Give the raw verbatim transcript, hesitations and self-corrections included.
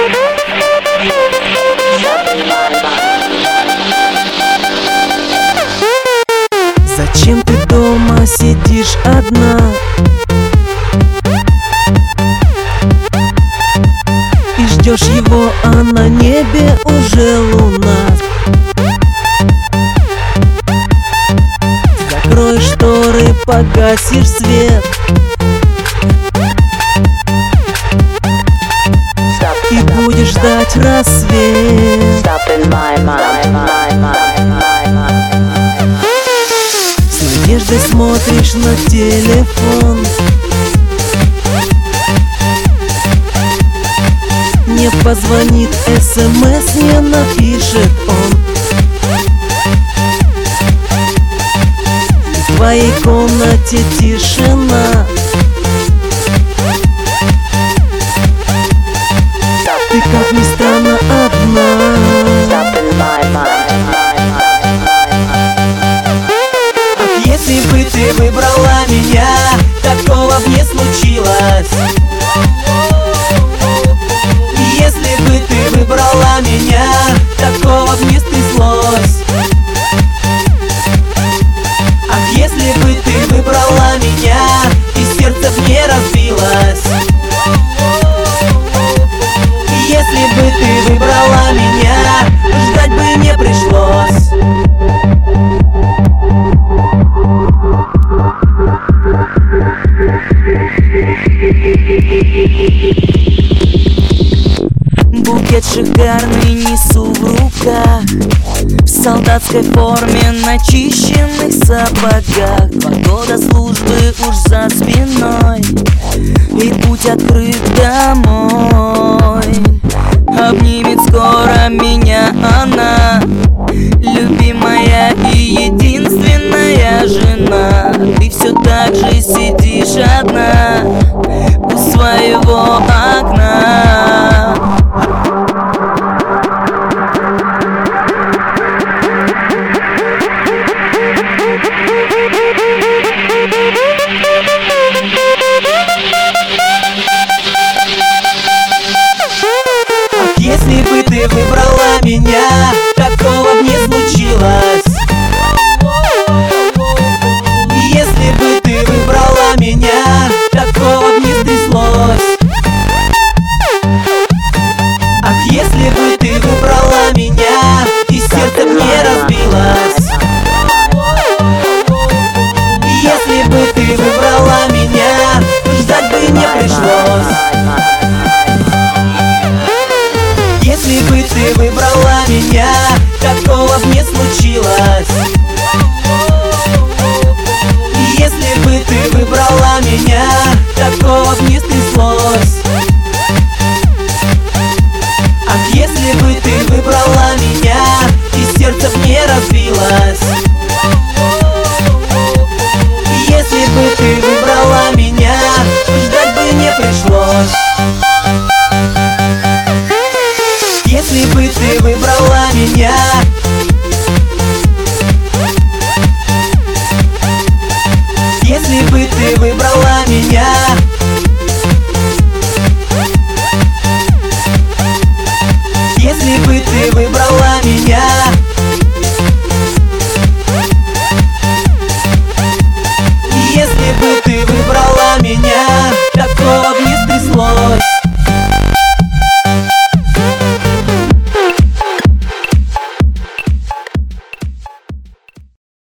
Зачем ты дома сидишь одна? И ждешь его, а на небе уже луна. Закрой шторы, погасишь свет, и будешь ждать рассвет. С надеждой смотришь на телефон. Не позвонит, смс не напишет он. В твоей комнате тишина. Ты, как ни странно, одна. Ах, если бы ты выбрала меня, такого б не случилось. Если бы ты выбрала меня, такого б не стряслось. Ах, если бы ты выбрала меня, и сердце б не разбилось. Если бы ты выбрала меня, ждать бы не пришлось. Букет шикарный несу в руках, в солдатской форме, начищенных сапогах. Два года службы уж за спиной, и путь открыт домой. Обнимет скоро меня она, любимая и единственная жена. Ты все так же сидишь одна у своего окна. Если бы ты выбрала меня, такого б не случилось. Если бы ты выбрала меня, такого б не стряслось. Ах, если бы ты выбрала меня, и сердце б не разбилось. Если бы ты выбрала меня, ждать бы не пришлось. Если бы ты выбрала меня, такого б не случилось.